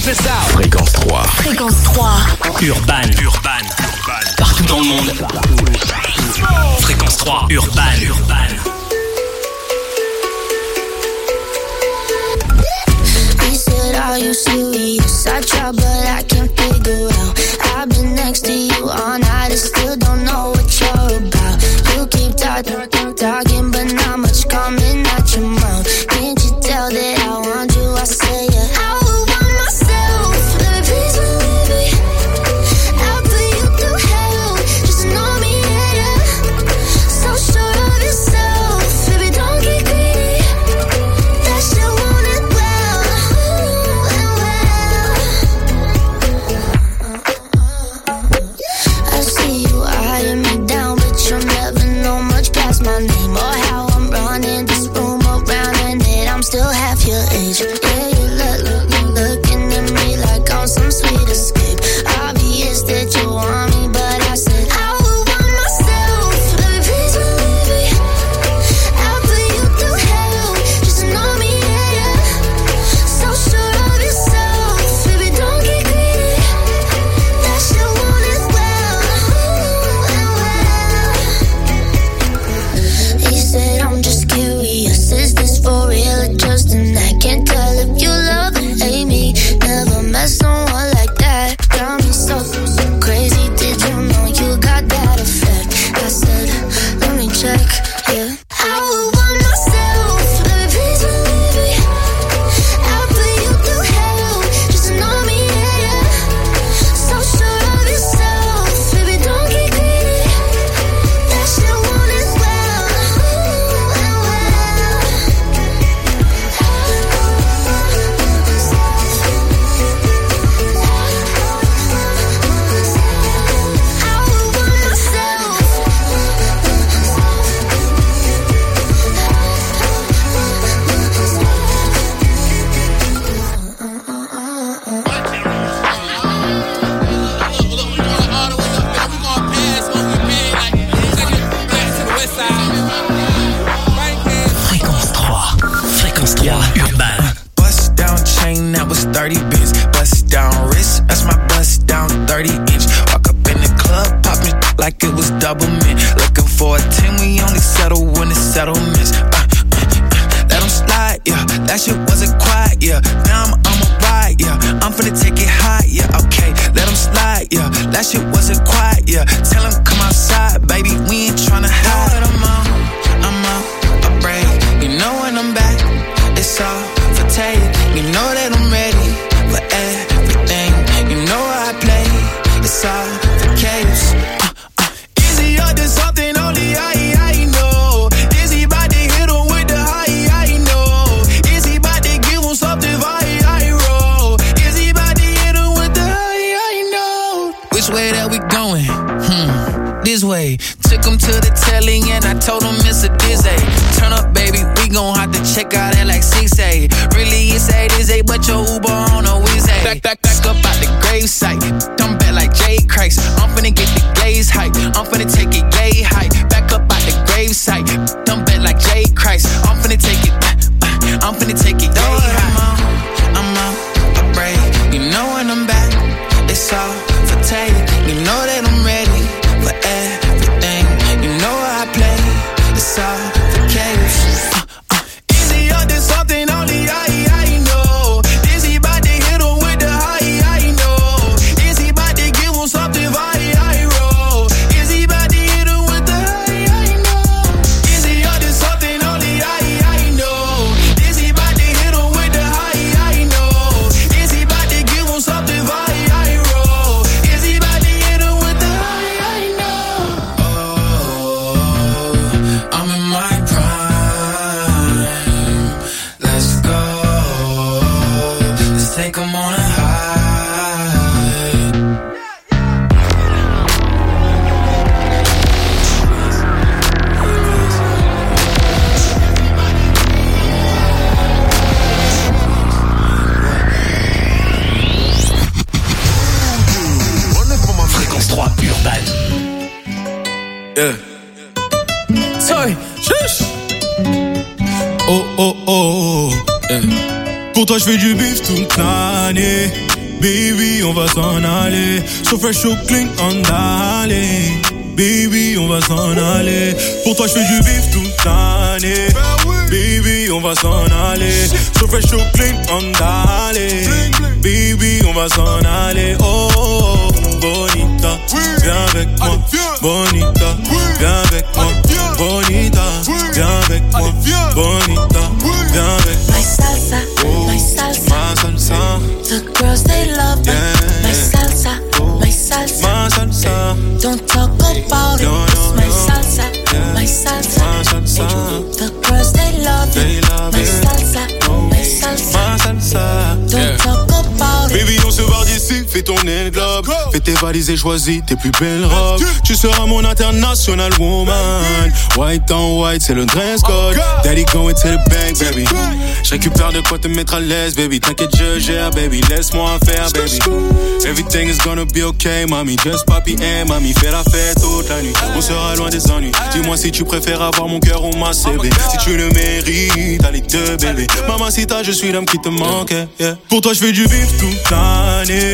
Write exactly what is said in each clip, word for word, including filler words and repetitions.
this out. Fréquence trois. Fréquence trois. Urban. Urban. Partout dans le monde. Fréquence trois. Urban. Urban. He said, are you serious? I try but I can't figure out. I've been next to you all night and still don't know what you're about. You keep talking, talking, but not much coming out your mouth. Can't you tell that I want you? I say yeah. I would want myself, baby, please believe me. I'll put you through hell, just know me, yeah, yeah. So sure of yourself, baby, don't get greedy. That shit want it well, and well. I see you eyeing me down, but you'll never know much past my name or how I'm running this room around and that I'm still half your age. Yeah, you look, look, look, looking at me like I'm some sweet escape. Obvious that you want me, but I said I would want myself, baby, please believe me. I'll put you through hell, just know me, yeah, yeah. So sure of yourself, baby, don't get greedy. That shit want it well, and well. He said I'm just curious, is this for real or just an act? Can't tell if you love or hate me. Never met someone like that. Got me so, so crazy. Did you know you got that effect? I said, let me check, yeah. I would want myself, baby, please believe me. I'll put you through hell, just know me, yeah, yeah. So sure of yourself, baby, don't get greedy. That shit want it well, and well. I would want myself. Fréquence trois. Fréquence trois. Urban. Bust down chain, that was thirty bits. Bust down wrist, that's my bust down thirty inch. Walk up in the club, pop me like it was double mint. Looking for a ten, we only settle when it's settlements. Uh, uh, uh, let them slide, yeah. That shit wasn't quiet, yeah. Now I'm on my ride, yeah. I'm finna take it high, yeah. Okay, let them slide, yeah. That shit wasn't quiet, yeah. Tell them come outside, baby. We ain't tryna hide. I'm out, I'm out, I break. You know when I'm back, it's all for take. You know that I'm ready for everything. You know how I play, it's all for chaos. Uh, uh. Is he up to something only I, I know? Is he about to hit him with the high, I know? Is he about to give him something I, I roll? Is he about to hit him with the high, I know? Which way that we going? Hmm, this way. Took him to the telly and I told him it's a dizzy. Turn up, baby, we gon' have to check out that like six A. Really, it's eight is eight, but your Uber on a Wizzy. Back, back, back up out the gravesite. Dumb back like J. Christ. I'm finna get the glaze hype. I'm finna take it yay high. Back up out the gravesite. Dumb back like J. Christ. I'm finna take it. Uh, uh, I'm finna take it yay high. I'm out, I break. You know when I'm back, it's all for take. You know that I'm ready for everything. You know how I play, it's all for chaos. Uh, uh. Is he up to something only I, I know? Is he about to hit him with the high, I know? Is he about to give him something I, I roll? Is he about to hit him with the high, I know? Is he up to something only I, I know? Is he about to hit him with the high, I know? Is he about to give him something I, I roll? Is he about to hit him with the high, I know? Oh, I'm in my prime. Let's go. Let's take 'em on a high. Fréquence trois. Urban. Yeah. Sorry. Shush. Oh, oh, oh. Yeah. Pour toi, je fais du bif toute l'année. Baby, on va s'en aller. So fresh, so clean, on d'aller. Baby, on va s'en aller. Pour toi, je fais du bif toute l'année. Baby, on va s'en aller. So fresh, so clean, on d'aller. Baby, on va s'en aller. Oh, oh, bonita, viens avec moi. Bonita, viens avec moi. Bonita, viens avec moi. Bonita, viens avec moi. My salsa, oh, my salsa, my salsa. The girls they love that. Yeah. My salsa, oh, my salsa, my salsa. Don't talk about no, it. It's no, my no. salsa, yeah. my salsa, my salsa. The girls they love they it. love my it. salsa, oh, my salsa, my salsa. Don't yeah. talk about it. Baby, on se barre d'ici, fais tourner le globe. Fais tes valises et choisis tes plus belles robes. Tu seras mon international woman. White on white, c'est le dress code. Daddy going to the bank, baby. Je récupère de quoi te mettre à l'aise, baby. T'inquiète, je gère, baby. Laisse-moi faire, baby. Everything is gonna be okay, mommy. Just papi and mommy. Fais la fête toute la nuit. On sera loin des ennuis. Dis-moi si tu préfères avoir mon cœur ou ma C V. Si tu le mérites, allez deux bébés. Mamacita, je suis l'homme qui te manque, yeah. Pour toi, je fais du bif toute l'année.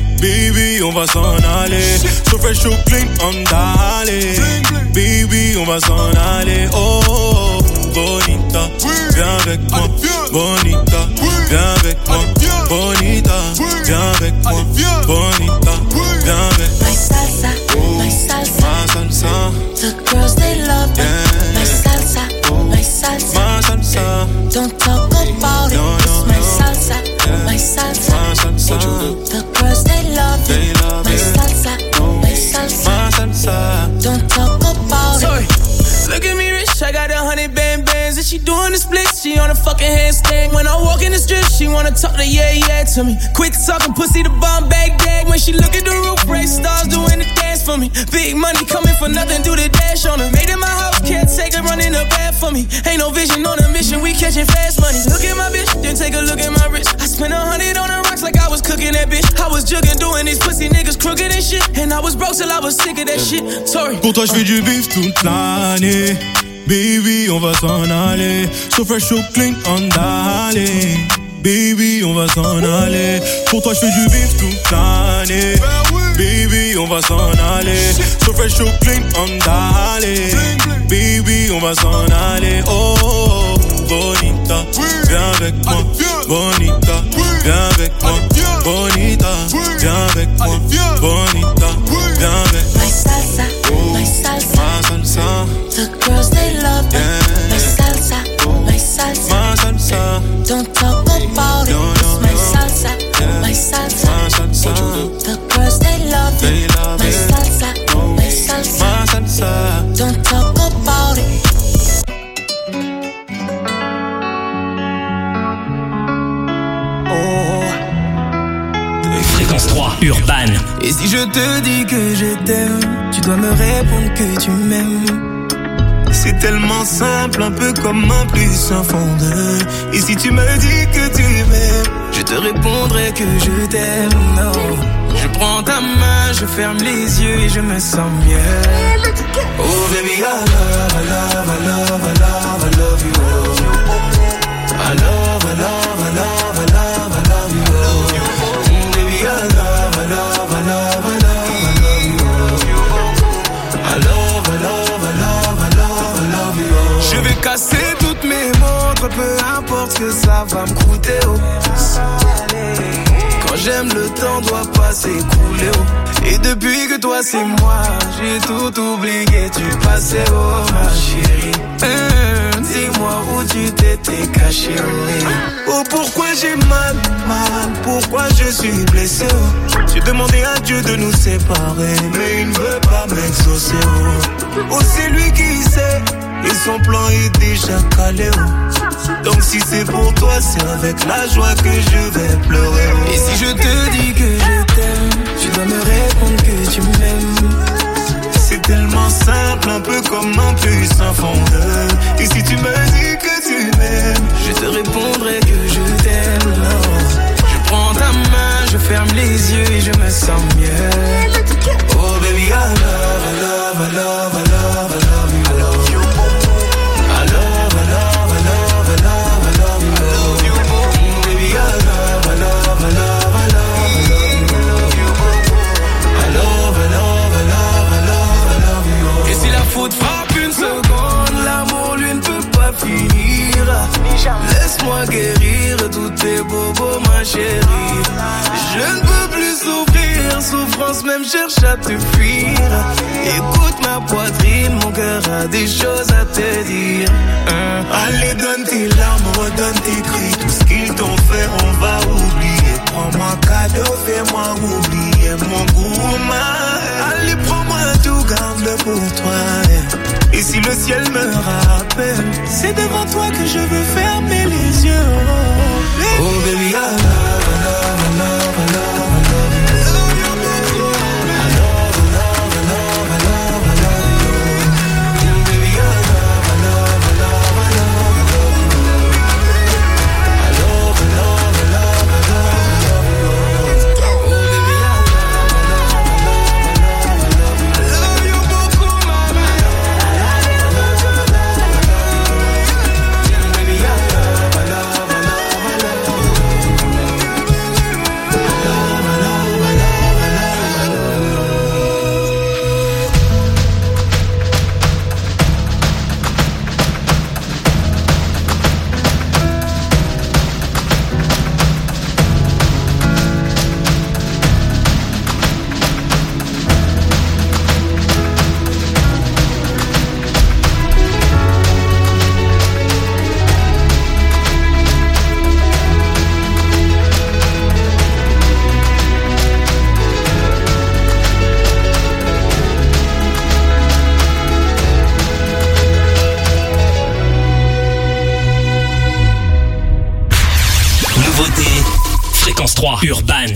Baby, on va s'en aller. So fresh, so clean, on d'aller. Baby, on va s'en aller. Oh, oh, bonita, viens avec moi. Bonita, viens avec moi. Bonita, viens avec moi. Bonita, viens avec moi. My salsa, oh, my salsa, my salsa. The girls they love that. Yeah. My salsa, oh, my salsa, my salsa. Don't talk about it. No, no, It's my no. salsa, yeah. my salsa, my salsa. The girls they love they it. love my it. salsa, oh, my salsa, my salsa. Don't talk about Sorry. it. Look at me rich, I got a hundred band bands. And she doing the splits, she on a fucking handstand. When I walk in the strip, she wanna talk to yeah, yeah to me. Quick talking pussy, the bomb bag gag. When she look at the roof, race stars doing the dance for me. Big money coming for nothing, do the dash on her. Made in my house, can't take her running the bad for me. Ain't no vision on a mission, we catching fast money. Look at my bitch, then take a look at my wrist. I spent a hundred on the rocks like I was cooking that bitch. I was jugging, doing these pussy niggas crooked and shit. And I was broke till I was sick of that shit. Sorry. Pour toi, je fais du bif toute l'année. Baby, on va s'en aller. So fresh, so clean, on d'aller. Baby, on va s'en aller. Pour toi, je fais du bif toute l'année. Baby, on va s'en aller. So fresh, so clean, on d'aller. Baby, on va s'en aller. Oh, oh, bonita, viens avec moi. Bonita, viens avec moi. Bonita, viens avec moi. Bonita, viens avec moi. My salsa, oh, my salsa, my salsa. The girls they love that. Yeah. My salsa, oh, my salsa, my salsa. Don't talk about it. No, no, It's my no. salsa, yeah. my salsa, my salsa. The girls they love they it. love my it. salsa, oh, my salsa, my salsa. Don't talk about it. Fréquence trois, Urban. Et si je te dis que je t'aime, tu dois me répondre que tu m'aimes. C'est tellement simple, un peu comme un plus un fond de. Et si tu me dis que tu m'aimes, je te répondrai que je t'aime. Non, je prends ta main, je ferme les yeux et je me sens mieux. Oh baby, I love, I love, I love, I love, I love you. I love, I love, I love, I love, I love you. Mm, baby, I love, I love, I love, I love, I love you. I love, I love, I love, I love, I love you. Je vais casser toutes mes montres, peu importe ce que ça va me coûter. Oh. Quand j'aime, le temps doit pas s'écouler. Oh. Et depuis que toi c'est moi, j'ai tout oublié, tu passais, oh ma chérie. Euh, dis-moi où tu t'étais caché. Oh, oh pourquoi j'ai mal, mal, pourquoi je suis blessé. Oh. J'ai demandé à Dieu de nous séparer, mais il ne veut pas m'exaucer. Oh, oh c'est lui qui sait, et son plan est déjà calé. Oh. Donc si c'est pour toi, c'est avec la joie que je vais pleurer. Oh. Et si je te dis que je t'aime, tu dois me répondre que tu m'aimes. C'est tellement simple, un peu comme un plus un fond de. Et si tu me dis que tu m'aimes, je te répondrai que je t'aime. Non. Je prends ta main, je ferme les yeux et je me sens mieux. Oh baby, I love, I love, I love, I love, I love you. I love you. I love, I love, I love, I love, I love you. I love you. Baby, I love, I love, I love, I love, I love you. laisse-moi guérir tous tes bobos, ma chérie. Je ne peux plus souffrir, souffrance même cherche à te fuir. Écoute ma poitrine, mon cœur a des choses à te dire. Hein? Allez, donne tes larmes, redonne tes cris. Tout ce qu'ils t'ont fait, on va oublier. Prends-moi cadeau, fais-moi oublier mon goût. Allez, prends-moi tout, garde-le pour toi. Et si le ciel me rappelle, c'est devant toi que je veux fermer les yeux. Oh baby, I love, I love, I love, I love. trois Urban.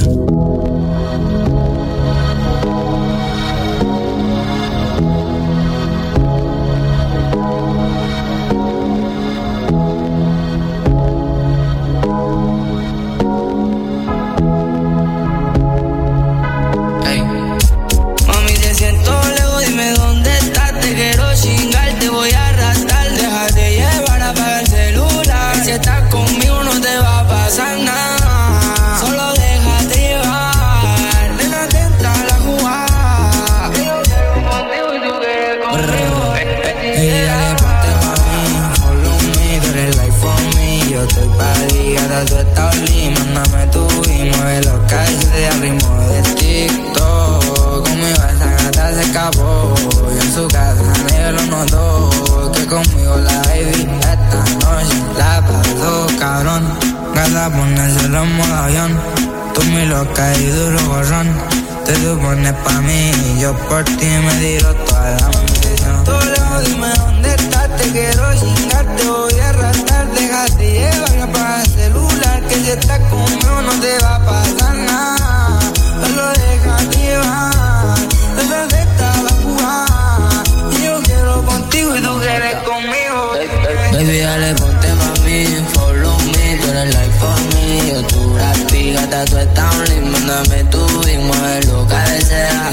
Por ti me tiro toda la munición. Todo lejos, dime dónde estás. Te quiero chingar, te voy a arrastrar. Déjate llevar, apaga el celular. Que si estás conmigo no te va a pasar nada. Solo déjate llevar. Desde esta la jugada. Y yo quiero contigo y tú quieres conmigo. Baby, dale, ponte pa' mí. Follow me, tú eres like for me. Yo tu rapi, gata, tú estás un limbo. Mándame tu y mueve lo que deseas.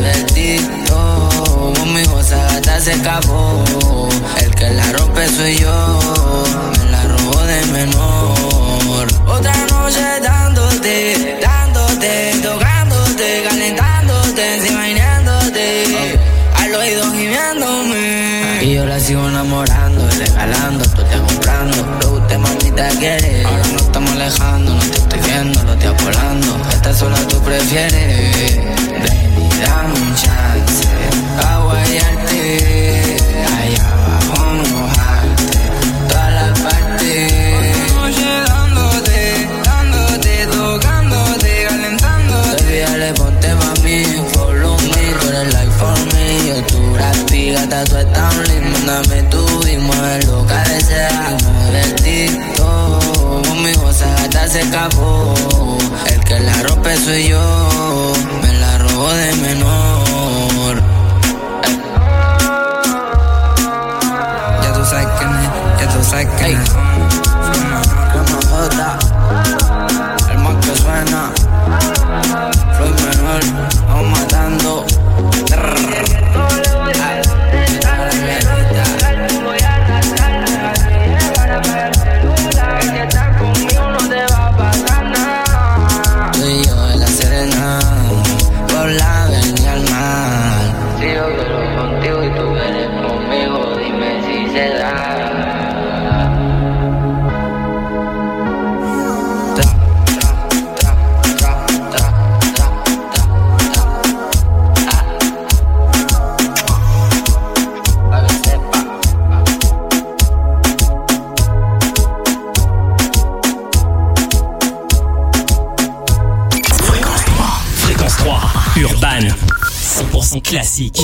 Conmigo esa gata se escapó. El que la rompe soy yo. Me la robó de menor. Otra noche dándote, dándote, tocándote, calentándote, encima imaginándote, al oído gimiéndome. Y yo la sigo enamorando, regalando, tú te comprando. Lo que usted mamita quiere. Ahora no estamos alejando, no te estoy viendo, lo estoy apolando. Esta sola tú prefieres. Dame un chance, a guayarte, allá abajo mojarte, toda la parte. Oye, dándote, dándote, tocándote, calentándote. Baby, dale, ponte pa' mí, follow me, tú eres like for me. Yo tu rapi, gata, tú estás un lindo. Mándame tú y mueve lo que deseas. Mueve el TikTok, conmigo esa gata se escapó. El que la rompe soy yo. Me la robó de menor. Ey. Ya tú sabes quién es, ya tú sabes quién es. Como Jota, el más que suena. Floyd menor, vamos matando. Tú y yo en la Serena. Urban, cent pour cent classique.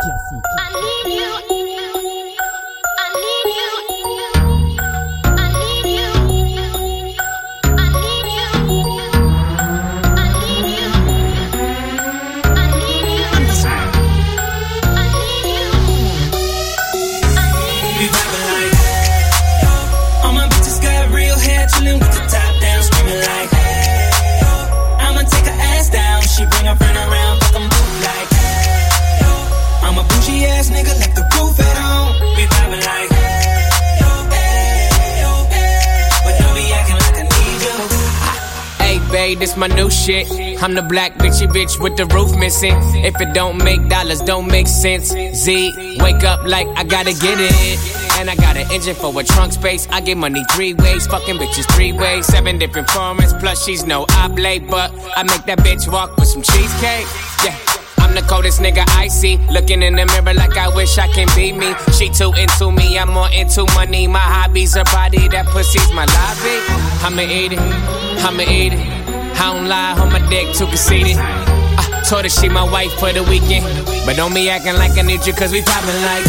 This my new shit. I'm the black bitchy bitch with the roof missing. If it don't make dollars, don't make sense. Z, wake up like I gotta get it. And I got an engine for a trunk space. I get money three ways, fucking bitches three ways. Seven different formats, plus she's no oblate. But I make that bitch walk with some cheesecake. Yeah, I'm the coldest nigga I see. Looking in the mirror like I wish I can be me. She too into me, I'm more into money. My hobby's her body, that pussy's my lobby. I'ma eat it, I'ma eat it. I don't lie, on my dick too conceited. I told her she my wife for the weekend. But don't be acting like I need you, cause we poppin' like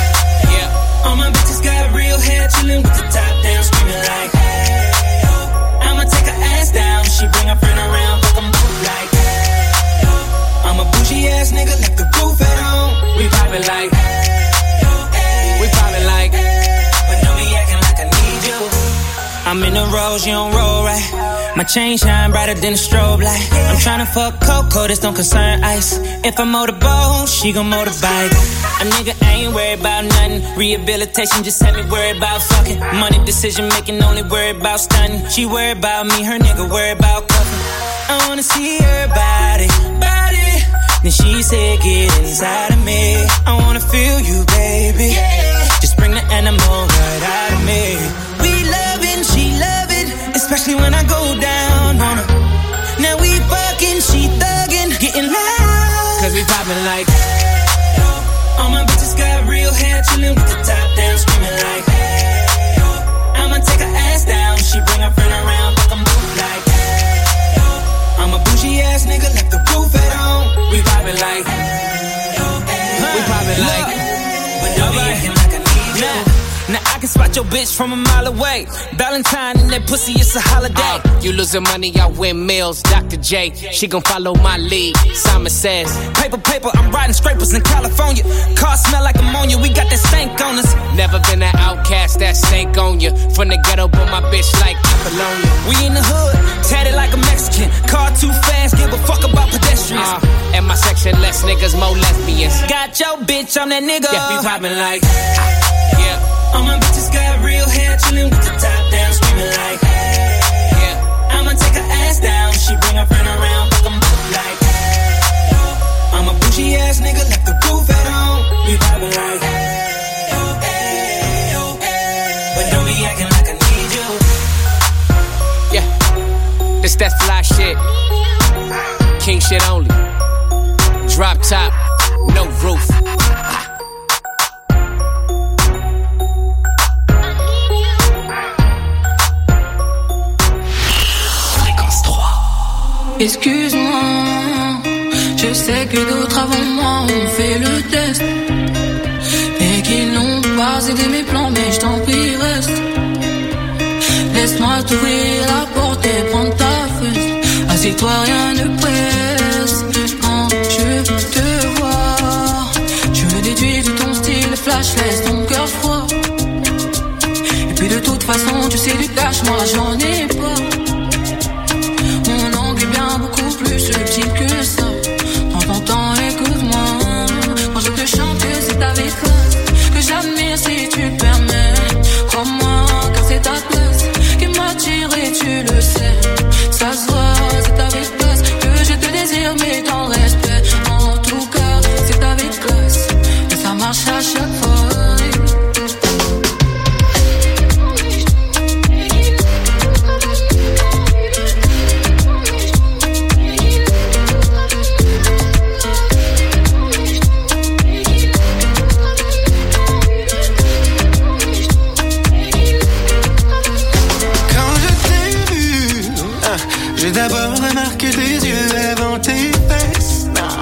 yeah. All my bitches got real hair, chillin' with the top down, screamin' like hey, oh. I'ma take her ass down, she bring her friend around, fuck 'em both like hey, oh. I'm a bougie ass nigga, left the roof at home. We poppin' like hey, oh, hey, we poppin' like hey, but don't be acting like I need you. I'm in the rose, you don't roll right. My chain shine brighter than a strobe light. I'm tryna fuck Coco, this don't concern ice. If I motorboat, she gon' motorbike. A nigga ain't worried about nothing. Rehabilitation just had me worried about fucking. Money decision making, only worried about stunning. She worried about me, her nigga worried about cuffing. I wanna see her body, body. Then she said, get inside of me. I wanna feel you, baby. Just bring the animal right out of me. We loving, she loving, especially when I go down on her. Now we fucking, she thuggin', getting loud. Cause we poppin' like hey, oh. All my bitches got real hair, chillin' with the top down, screamin' like hey, oh. I'ma take her ass down, she bring her friend around, fuck 'em both like hey, oh. I'm a bougie ass nigga, left the roof at home. We poppin' like hey, oh, hey, we poppin' like but don't be acting like I need you. Nah. Now I can spot your bitch from a mile away. Valentine and that pussy, it's a holiday. Uh, you losing money, I win meals. Doctor J, she gon' follow my lead. Simon says, paper, paper, I'm riding scrapers in California. Car smell like ammonia, we got that stank on us. Never been an outcast, that stank on you. From the ghetto, but my bitch like Apollonia. We in the hood, tatted like a Mexican. Car too fast, give a fuck about pedestrians. Uh, and my section, less niggas, more lesbians. Got your bitch, I'm that nigga. Yeah, we poppin' like yeah. All my bitches got real hair, chillin' with the top down, screamin' like hey, yeah. I'ma take her ass down, she bring her friend around, fuck 'em both like hey, oh. I'm a bougie ass nigga, left the roof at home. We poppin' like hey, oh, hey, oh, hey, but don't be acting like I need you. Yeah, this that fly shit, king shit only. Drop top, no roof. Excuse-moi, je sais que d'autres avant moi ont fait le test et qu'ils n'ont pas aidé mes plans, mais je t'en prie reste. Laisse-moi t'ouvrir la porte et prendre ta fesse. Assieds-toi, rien ne presse. Quand je te vois, je le déduis de ton style flash, laisse ton cœur froid. Et puis de toute façon, tu sais du cash, moi j'en ai pas. Beaucoup plus subtil que ça. Prends ton temps, écoute-moi. Quand je te chante, c'est avec classe que j'admire si tu le permets. Crois-moi, car c'est ta place qui m'attire et tu le sais. Ça se voit, c'est avec classe que je te désire, mais dans le respect. En tout cas, c'est avec classe et ça marche à chaque fois. J'ai d'abord remarqué tes yeux avant tes fesses.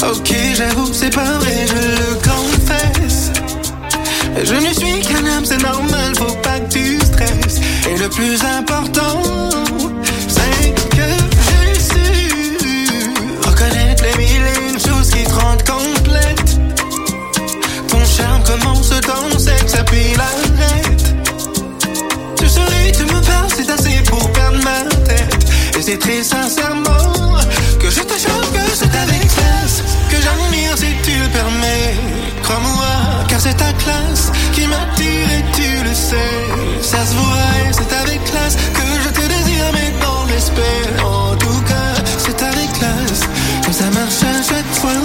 Ok, j'avoue, c'est pas vrai, je le confesse. Je ne suis qu'un homme, c'est normal, faut pas que tu stresses. Et le plus important, c'est que j'ai su reconnaître les mille et une choses qui te rendent complète. Ton charme commence dans le sexe, puis l'arrête. Tu souris, tu me parles, c'est assez pour perdre ma tête. Et c'est très sincèrement que je te jure que c'est avec classe que j'admire si tu le permets. Crois-moi, car c'est ta classe qui m'attire et tu le sais. Ça se voit et c'est avec classe que je te désire, mais dans le respect. En tout cas, c'est avec classe que ça marche à chaque fois.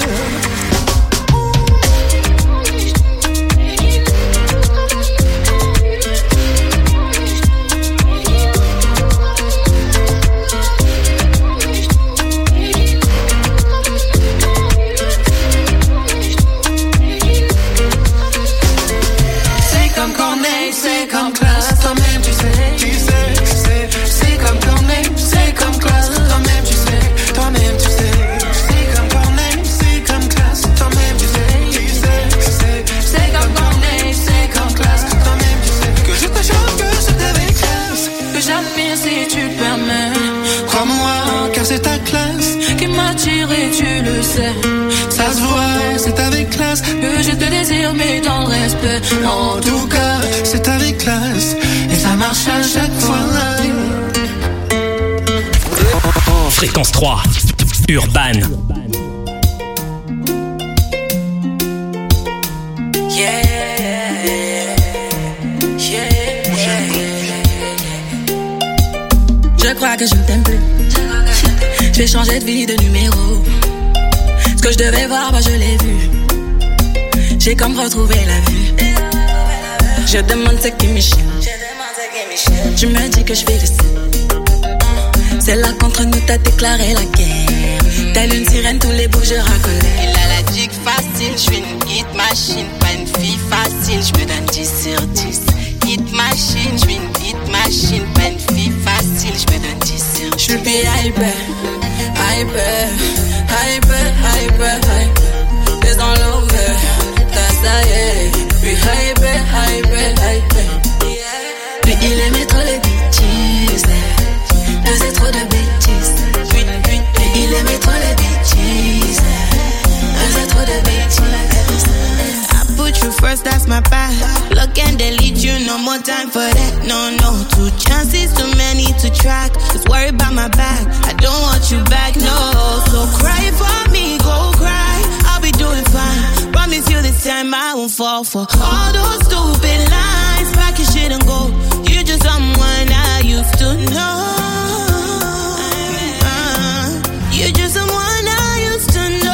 C'est comme classe, toi-même tu sais, tu sais, c'est, c'est comme Corneille, c'est comme classe, toi-même tu sais, toi-même tu sais, c'est comme Corneille, c'est comme classe, toi-même tu sais, tu sais, c'est, c'est comme Corneille, c'est comme classe, toi-même tu sais, que je te jure que c'est avec classe, que j'admire si tu le permets. Crois-moi, car c'est ta classe qui m'attire et tu le sais. Ça se voit, c'est avec classe que je te désire, mais dans le respect. En tout cas, c'est avec classe et ça marche à chaque fois. Fréquence trois, Urban. Yeah, yeah, yeah. Je crois que je ne t'aime plus. Je vais changer de vie, de numéro. Ce que je devais voir, bah je l'ai vu. J'ai comme retrouvé la vue. Je demande ce qui me chie. Tu me dis que je fais le seul. C'est là qu'entre nous t'as déclaré la guerre. Telle une sirène, tous les bouts je racolais. Il a la dick facile, je suis une hit machine. Pas une fille facile, je me donne dix sur dix. Hit machine, je suis une hit machine. Pas une fille facile, je me donne dix sur dix. Je suis hyper, hyper, hyper, hyper, hyper. It's all over, that's ça y est. Puis hyper, hyper, hyper. Puis il aimait trop les bêtises. Faisait trop de bêtises. Puis, puis, puis il aimait trop les bêtises. Faisait trop de bêtises. I put you first, that's my path. Look and delete you, no more time for that. No, no, two chances, too many to track. Just worry about my back, I don't want you back, no. So cry for me, go cry, I'll be doing fine. Promise you this time I won't fall for all those stupid lies. Pack your shit and go, you're just someone I used to know. uh, You're just someone I used to know.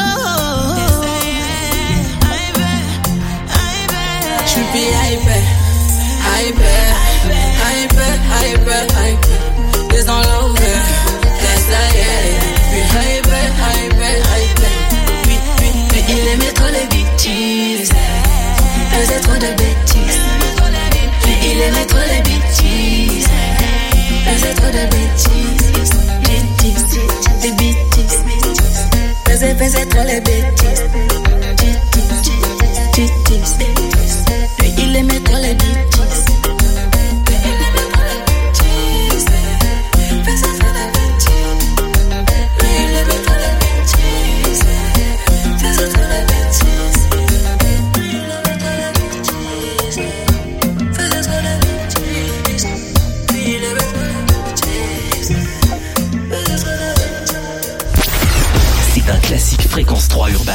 Je suis hyper, hyper, hyper, hyper, hyper. It's all over, that's ça y est. Puis hyper, hyper, hyper. Puis, puis, puis il aimait trop les bêtises. Faisait trop de bêtises. Puis il aimait trop les bêtises. Faisait trop de bêtises. Bêtises, des bêtises. Faisait, faisait trop les bêtises. Bêtises, bêtises. Puis il aimait trop les bêtises. Puis il aimait trop les bêtises. Faisait trop de bêtises. Puis il aimait trop les bêtises. Faisait trop de bêtises. Puis il aimait trop les bêtises. Faisait trop de bêtises. Puis il aimait trop les bêtises. Faisait trop de bêtises. C'est un classique Fréquence trois Urban.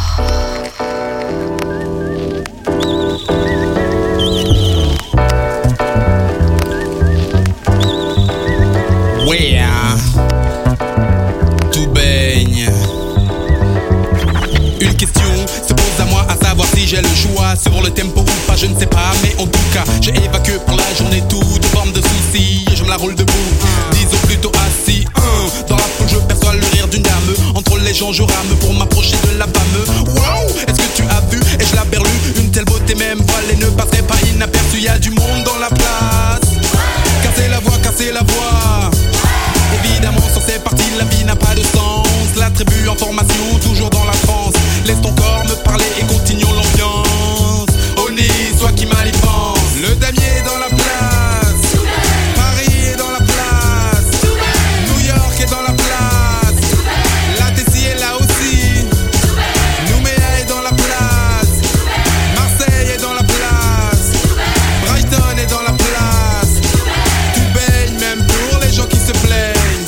Ouais, tout baigne. Une question se pose à moi, à savoir si j'ai le choix sur le tempo ou pas, je ne sais pas, mais en tout cas, j'ai évacué pour la journée toute forme de soucis et je me la roule debout. Disons plutôt assis. Dans la foule, je perçois le rire d'une dame. Entre les gens, je rame pour m'approcher de la femme. Wow, est-ce que tu as vu? Et je la berlue, une telle beauté même voilée ne passerait pas inaperçue. Y'a du monde dans la place. Casser la voix, casser la voix. Évidemment, sur ces parties, la vie n'a pas de sens. La tribu en formation, toujours dans la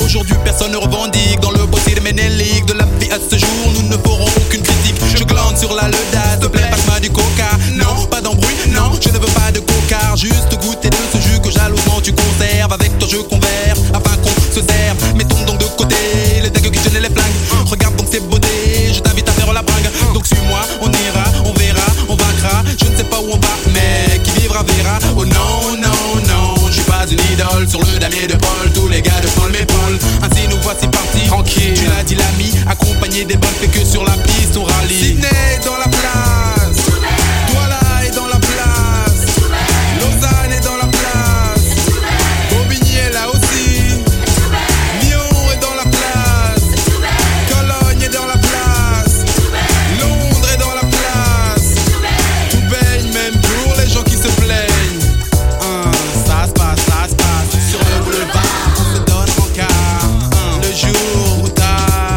Aujourd'hui personne ne revendique dans le bossy de Ménélique. De la vie à ce jour nous ne ferons aucune critique. Je glande sur la ledasse, te plaît passe-moi du coca. Non, pas d'embrouille, non, je ne veux pas de coca. Juste goûter de ce jus que jalousement tu conserves. Avec toi je converse afin qu'on se serve. Mettons donc de côté les dingues qui gênent les flingues. Regarde donc ces beautés, je t'invite à faire la bringue. Donc suis-moi, on ira, on verra, on vaincra. Je ne sais pas où on va, mais qui vivra verra. Oh non, non, non, je suis pas une idole. Sur le damier de Paul, tous les gars de Paul m'épaulent. Ainsi nous voici partis, tranquille. Tu l'as dit l'ami, accompagné des bonnes, fait que sur la piste on rallie. Sydney dans la place, Douala est dans la place, Lausanne est dans la place, Bobigny est là aussi, Lyon est dans la place, Cologne est dans la place, Londres est dans la place. Tout baigne même pour les gens qui se plaignent. Hein, ça se passe, ça se passe sur le boulevard, on se donne rencard. Hein, le jour ou tard,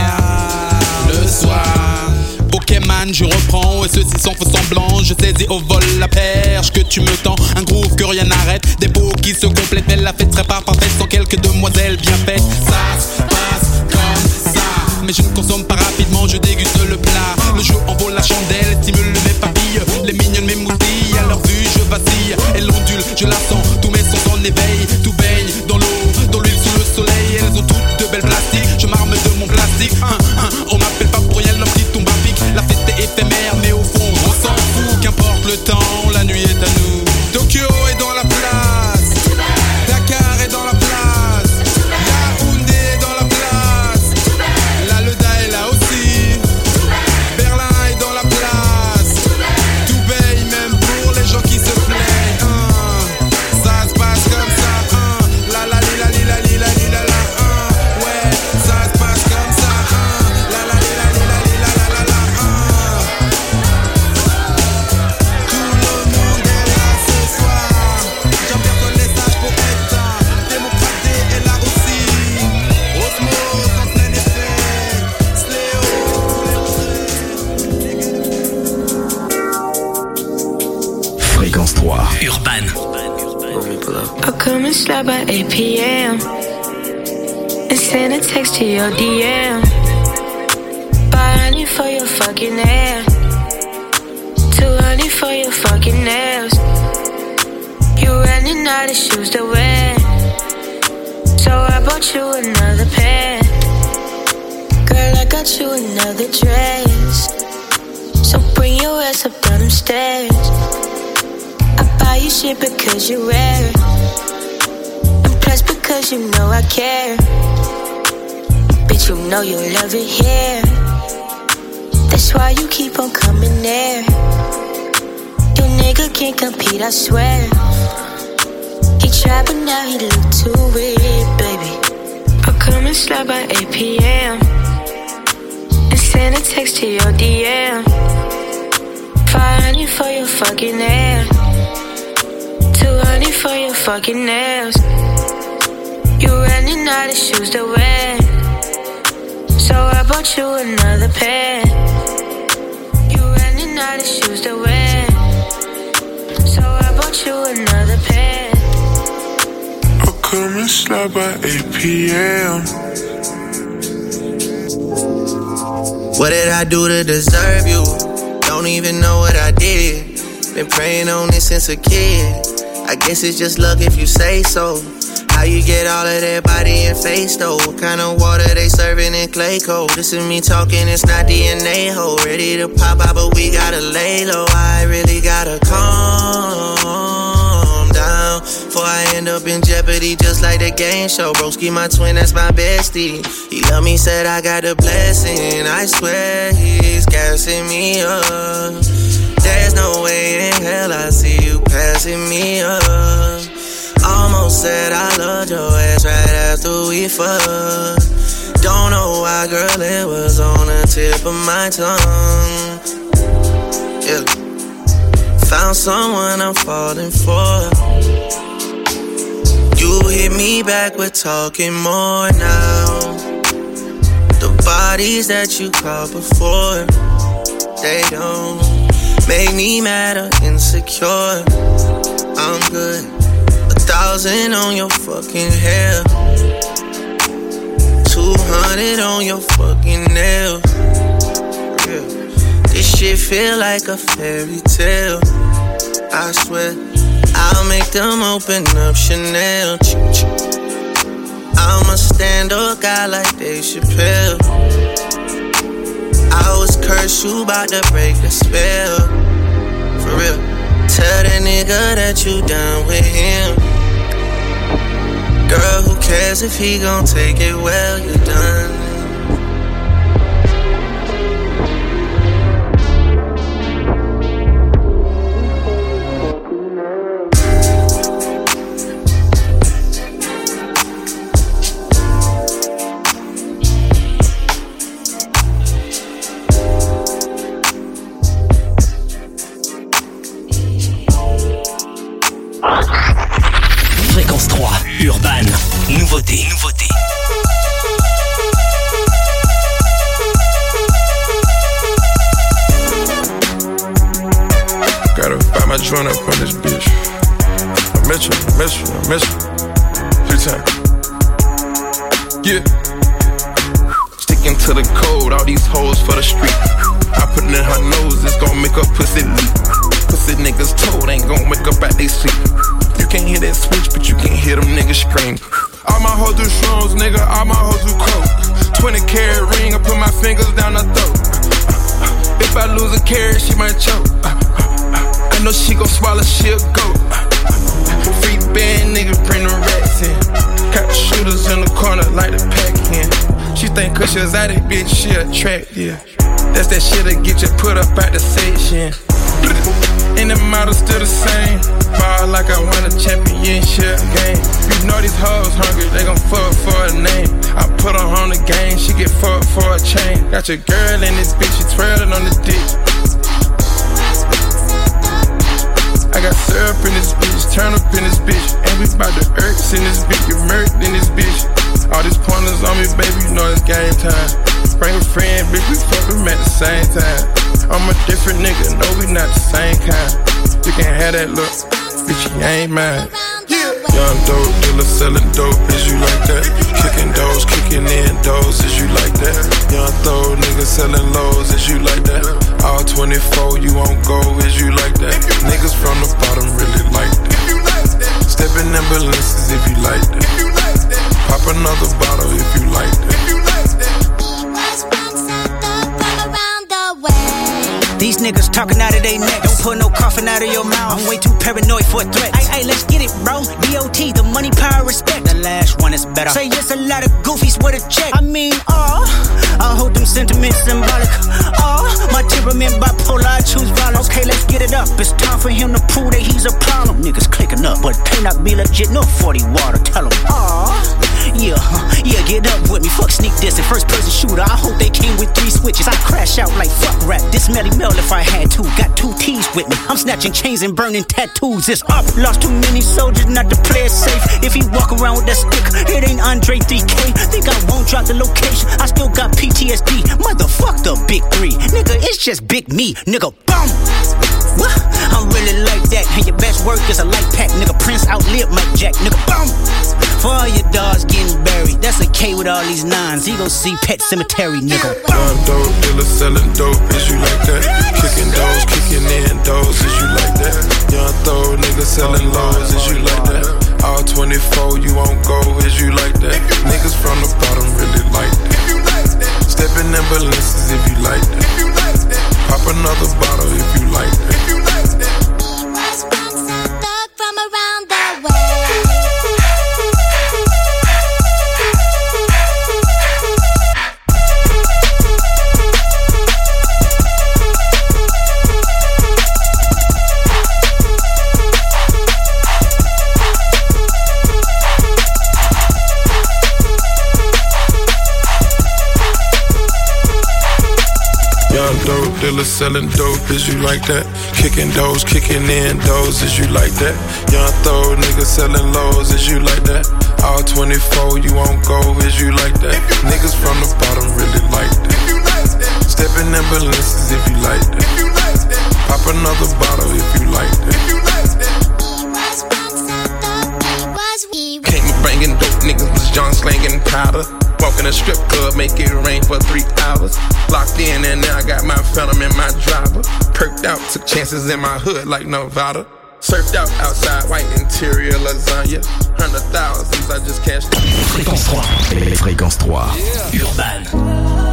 yeah, le soir. Pokémon, je reprends et ceux-ci sont faux semblants. Je saisis au vol la perche que tu me tends. Un groove que rien n'arrête, des beaux qui se complètent. Mais la fête serait pas parfaite sans quelques demoiselles bien faites. Ça se passe comme ça, mais je ne consomme pas rapidement, je déguste le plat. Le jeu envole la chandelle, stimule mes papilles. Les mignonnes m'émoustillent, à leur vue je vacille. Elles ondulent, je la sens, tous mes sons en éveil. Tout baigne dans l'eau, dans l'huile sous le soleil. Elles ont toutes de belles plastiques, je m'arme de mon plastique. Hein, hein, on m'appelle pas pour rien, l'homme qui tombe à pic. La fête est éphémère, mais au fond on s'en fout. Qu'importe le temps, la nuit est à nous. Tokyo est dans la place, Dakar est dans la place, Yaoundé est dans la place, la Leda est là aussi, Berlin est dans la place. Tout baigne même pour les gens qui se plaignent. Hein. Ça se passe comme ça, hein. La la li la li la li la li la la, hein. Ouais, ça se passe comme ça, hein. La la li la li la li la la la la, hein. Tout le monde est là ce soir. J'envoie ton message pour être démocratie est là aussi. Osmose en plein effet. Sléo. Fréquence trois, Urban. I'll come and slide by eight p.m. and send a text to your D M. Buy honey for your fucking hair, too early for your fucking nails. You running out of shoes to wear, so I bought you another pair. Girl, I got you another dress, so bring your ass up down them stairs. Buy you shit because you wear it, and plus because you know I care. Bitch, you know you love it here, that's why you keep on coming there. Your nigga can't compete, I swear. He tried but now he look too weird, baby. I'll come and slide by eight p.m. and send a text to your D M. five hundred for your fucking hair, too early for your fucking nails. You running out of shoes to wear, so I bought you another pair. You running out of shoes to wear, so I bought you another pair. I'll come and slide by eight p.m. What did I do to deserve you? Don't even know what I did. Been praying on this since a kid. I guess it's just luck if you say so. How you get all of that body and face though? What kind of water they serving in clay cold? This is me talking, it's not D N A ho. Ready to pop out but we gotta lay low. I really gotta calm down before I end up in jeopardy just like the game show. Broski my twin, that's my bestie. He love me, said I got a blessing. I swear he's gassing me up. There's no way in hell I see you passing me up. Almost said I loved your ass right after we fucked. Don't know why, girl, it was on the tip of my tongue. Yeah. Found someone I'm falling for. You hit me back, we're talking more now. The bodies that you caught before, they don't make me mad or insecure. I'm good. A thousand on your fucking hair. two hundred on your fucking nail. Yeah. This shit feel like a fairy tale. I swear, I'll make them open up Chanel. I'm a stand-up guy like Dave Chappelle. I was cursed, you bout to break the spell. For real, tell that nigga that you down with him. Girl, who cares if he gon' take it well, you done. Fréquence trois, Urban, nouveauté, nouveauté. Gotta find my joint up on this bitch. I miss you, I miss you, I miss you. Three times. Yeah. Sticking to the code, all these hoes for the street. I put it in her nose, it's gon' make her pussy leak. Pussy niggas told ain't gon' wake up at they sleep. You can't hear that switch, but you can hear them niggas scream. All my hoes do shrooms, nigga, all my hoes do coke. twenty carat ring, I put my fingers down her throat. If I lose a carat, she might choke. I know she gon' swallow, she'll go. Free band, nigga, bring the rats in. Got the shooters in the corner, like the pack in. She think cause she's out it, bitch, she attractive. That's that shit that get you put up at the section. And the model still the same. Ball like I won a championship game. You know these hoes hungry, they gon' fuck for a name. I put her on the game, she get fucked for a chain. Got your girl in this bitch, she twirling on the dick. I got syrup in this bitch, turn up in this bitch. And we bout the irks in this bitch, get murked in this bitch. All these pointers on me, baby, you know it's game time. Bring a friend, bitch, we fuck them at the same time. I'm a different nigga, no, we not the same kind. You can have that look, bitch, you ain't mine. Yeah. Young dope dealer selling dope, is you like that? Kicking doors, kicking in doors, is you like that? Young throw nigga selling lows, is you like that? All twenty-four, you won't go, is you like that? Niggas from the bottom really like that. Step in ambulances if you like that. Pop another bottle if you like that. These niggas talking out of their neck. Don't put no coffin out of your mouth. I'm way too paranoid for a threat. Ay, ay, let's get it, bro. D O T, the money, power, respect. The last one is better. Say yes, a lot of goofies with a check. I mean, oh, I hold them sentiments symbolic. Oh, my temperament bipolar, I choose violence. Okay, let's get it up. It's time for him to prove that he's a problem. Niggas clicking up, but cannot be legit. No forty water, tell him. Oh, yeah, yeah, get up with me. Fuck sneak this and first person shooter. I hope they came with three switches. I crash out like fuck rap. This Melly Mel if I had to. Got two T's with me. I'm snatching chains and burning tattoos. It's up. Lost too many soldiers not to play it safe. If he walk around with that stick, it ain't Andre three K. Think I won't drop the location. I still got P T S D. Motherfuck the big three. Nigga, it's just big me. Nigga, boom. What? I'm really like that. And your best work is a light pack. Nigga, Prince outlived Mike Jack. Nigga, boom. For all your dogs getting buried. That's a K with all these nines. He gon' see Pet Cemetery, nigga. Young dope dealer selling dope, is you like that? Kicking doors, kicking in doors, is you like that? Young throw nigga selling lows, is you like that? All twenty-four, you won't go, is you like that? Niggas from the bottom really like that. Step in ambulances if you like that. Pop another bottle if you like that. From around the way. Young dope dealer selling dope, is you like that? Kicking doors, kicking in doors, is you like that? Young throw nigga selling lows, is you like that? All twenty-four, you won't go, is you like that? Niggas from the bottom really like that. Step in ambulances if you like that. Pop another bottle if you like that. Came banging dope, niggas was John slanging powder. Walk in a strip club, make it rain for three hours. Locked in and now I got my phantom in my driver. Perked out, took chances in my hood like Nevada. Surfed out outside, white interior lasagna. Hundred thousands, I just cashed. Fréquence trois. Fréquence trois. Yeah. Urban.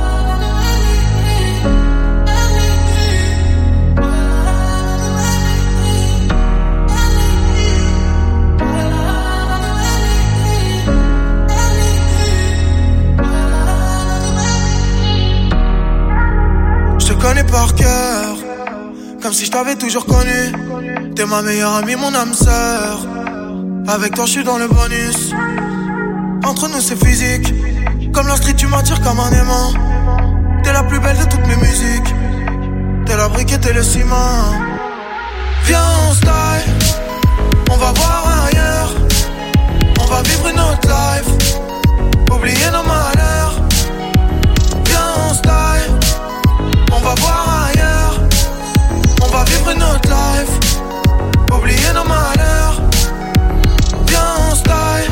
Je te connais par cœur, comme si je t'avais toujours connu. T'es ma meilleure amie, mon âme sœur. Avec toi je suis dans le bonus. Entre nous c'est physique. Comme la street tu m'attires comme un aimant. T'es la plus belle de toutes mes musiques. T'es la brique et t'es le ciment. Viens on style, on va voir ailleurs. On va vivre une autre life, oublier nos malheurs. Viens on style, on va voir ailleurs. On va vivre une autre life, oublier nos malheurs. Viens on style.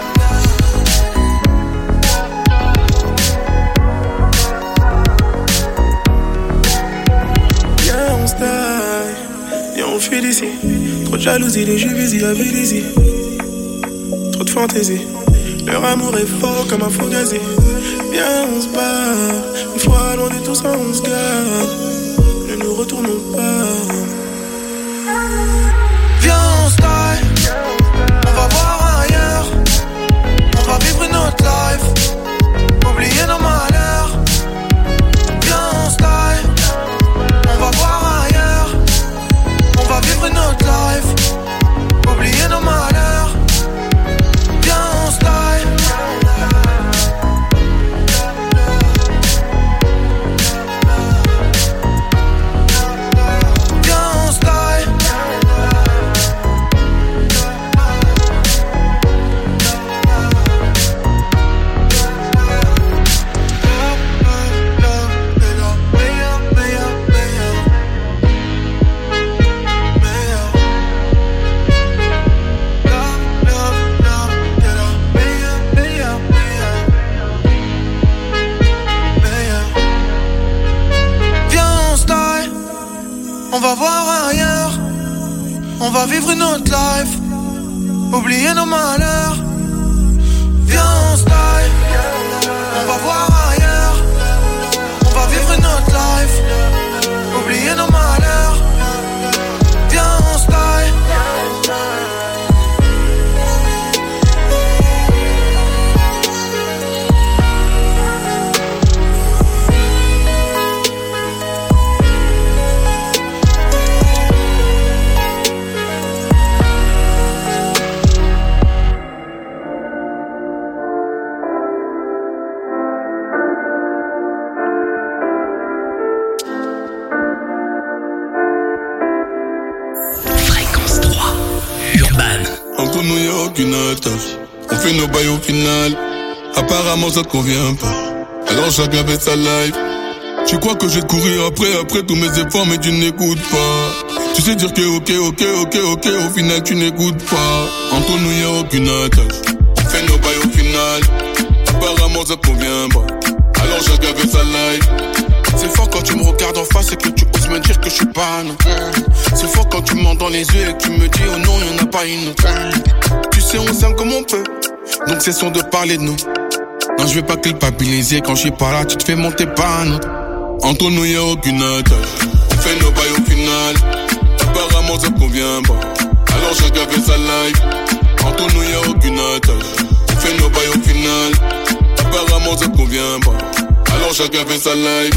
Viens on style. Viens on fuit d'ici. Trop de jalousie, les juifs ici, la vie d'ici. Trop de fantaisie. Leur amour est fort comme un fugazi. Viens on se bat. Une fois loin de tout ça on se garde. Ne nous retournons pas. Viens on style, on va voir ailleurs. On va vivre une autre life, oublier nos malheurs. Viens on style, on va voir ailleurs. On va vivre une autre life, oublier nos malheurs. Viens on style. On va voir ailleurs, on va vivre une autre life, oublier nos malheurs. Viens on style, on va voir ailleurs. On va vivre une autre life, oublier nos malheurs. Viens on style. Entre nous y'a aucune attache. On fait nos bails au final. Apparemment ça te convient pas. Alors chacun fait sa life. Tu crois que je vais te courir après, après tous mes efforts, mais tu n'écoutes pas. Tu sais dire que ok, ok, ok, ok, au final tu n'écoutes pas. Entre nous y'a aucune attache. On fait nos bails au final. Apparemment ça te convient pas. Alors chacun fait sa life. C'est fort quand tu me regardes en face et que tu oses me dire que je suis pas non. C'est fort quand tu mens dans les yeux et que tu me dis oh non y'en a pas une autre. Tu sais on s'aime comme on peut, donc cessons de parler de nous. Non je vais pas culpabiliser, quand je suis pas là tu te fais monter pas un autre. Entre nous y'a aucune attache. On fait nos bails au final. Apparemment ça te convient pas. Alors chacun fait sa life. Entre nous y'a aucune attache. On fait nos bails au final. Apparemment ça te convient pas. Alors chacun fait sa life.